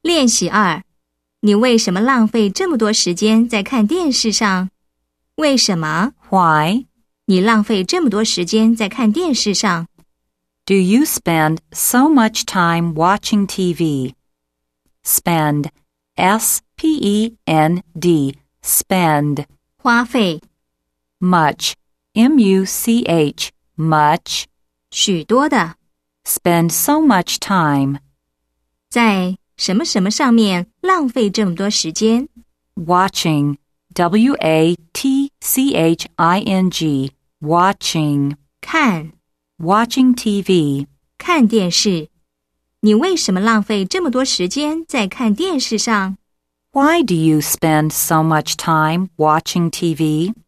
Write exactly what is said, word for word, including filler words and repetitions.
练习二，你为什么浪费这么多时间在看电视上？为什么 Why 你浪费这么多时间在看电视上？ do you spend so much time watching T V? Spend, S P E N D, spend. 花费 Much, M U C H, much. 许多的 Spend so much time. 在什么什么上面浪费这么多时间？ Watching, W A T C H I N G, watching. 看 Watching T V. 看电视。你为什么浪费这么多时间在看电视上？ Why do you spend so much time watching T V?